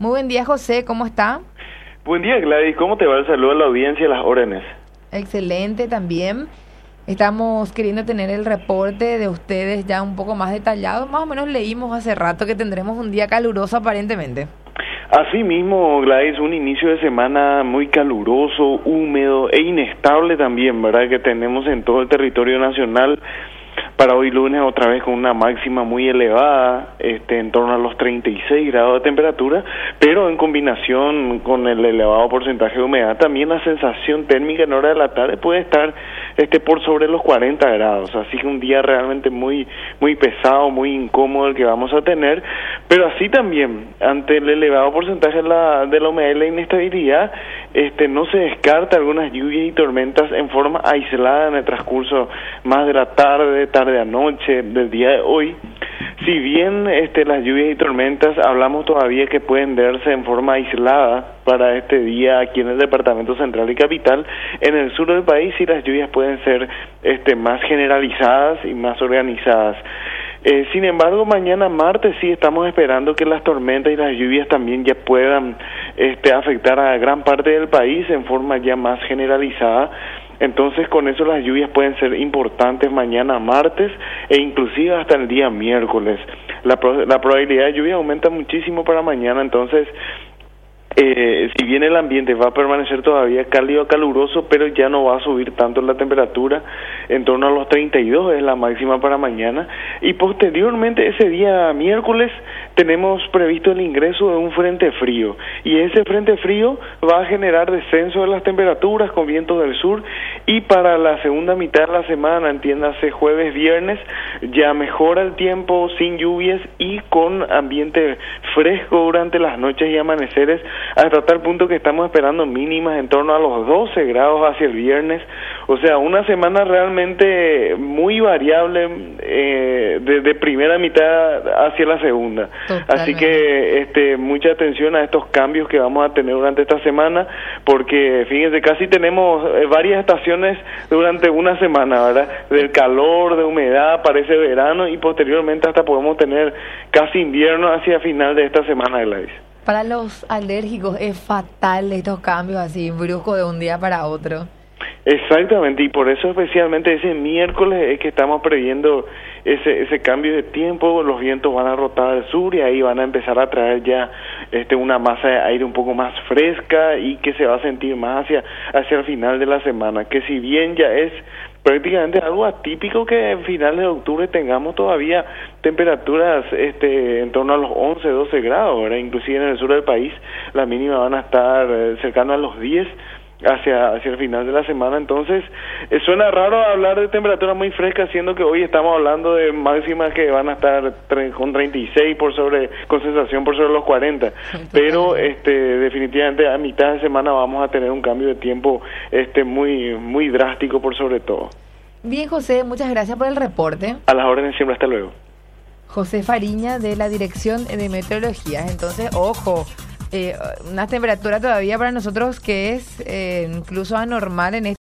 Muy buen día, José, ¿cómo está? Buen día, Gladys. ¿Cómo te va? El saludo a la audiencia y a las órdenes. Excelente también. Estamos queriendo tener el reporte de ustedes ya un poco más detallado. Más o menos leímos hace rato que tendremos un día caluroso aparentemente. Así mismo, Gladys, un inicio de semana muy caluroso, húmedo e inestable también, ¿verdad? Que tenemos en todo el territorio nacional. Para hoy lunes otra vez con una máxima muy elevada, en torno a los 36 grados de temperatura, pero en combinación con el elevado porcentaje de humedad, también la sensación térmica en hora de la tarde puede estar por sobre los 40 grados, así que un día realmente muy pesado, muy incómodo el que vamos a tener, pero así también, ante el elevado porcentaje de la humedad y la inestabilidad, no se descarta algunas lluvias y tormentas en forma aislada en el transcurso más de la tarde a noche del día de hoy. Si bien las lluvias y tormentas hablamos todavía que pueden verse en forma aislada para este día aquí en el departamento central y capital, en el sur del país sí las lluvias pueden ser más generalizadas y más organizadas. Sin embargo, mañana martes sí estamos esperando que las tormentas y las lluvias también ya puedan afectar a gran parte del país en forma ya más generalizada. Entonces, con eso las lluvias pueden ser importantes mañana martes e inclusive hasta el día miércoles. La probabilidad de lluvia aumenta muchísimo para mañana, entonces si bien el ambiente va a permanecer todavía cálido, caluroso, pero ya no va a subir tanto la temperatura, en torno a los 32 es la máxima para mañana, y posteriormente ese día miércoles tenemos previsto el ingreso de un frente frío, y ese frente frío va a generar descenso de las temperaturas con vientos del sur, y para la segunda mitad de la semana, entiéndase jueves, viernes, ya mejora el tiempo sin lluvias y con ambiente fresco durante las noches y amaneceres, hasta tal punto que estamos esperando mínimas en torno a los 12 grados hacia el viernes. O sea, una semana realmente muy variable de primera mitad hacia la segunda. Totalmente. Así que mucha atención a estos cambios que vamos a tener durante esta semana, porque fíjense, casi tenemos varias estaciones durante una semana, ¿verdad? Del calor, de humedad, parece verano, y posteriormente hasta podemos tener casi invierno hacia final de esta semana, Gladys. Para los alérgicos es fatal estos cambios así bruscos de un día para otro. Exactamente, y por eso especialmente ese miércoles es que estamos previendo ese cambio de tiempo. Los vientos van a rotar al sur y ahí van a empezar a traer ya una masa de aire un poco más fresca y que se va a sentir más hacia el final de la semana, que si bien ya es prácticamente algo atípico que en finales de octubre tengamos todavía temperaturas en torno a los 11, 12 grados, ¿verdad? Inclusive en el sur del país las mínimas van a estar cercanas a los 10 hacia el final de la semana. Entonces suena raro hablar de temperaturas muy frescas, siendo que hoy estamos hablando de máximas que van a estar con 36 con sensación por sobre los 40, pero definitivamente a mitad de semana vamos a tener un cambio de tiempo muy drástico por sobre todo. Bien, José, muchas gracias por el reporte. A las órdenes siempre, hasta luego. José Fariña, de la Dirección de Meteorología. Entonces, ojo, una temperatura todavía para nosotros que es incluso anormal en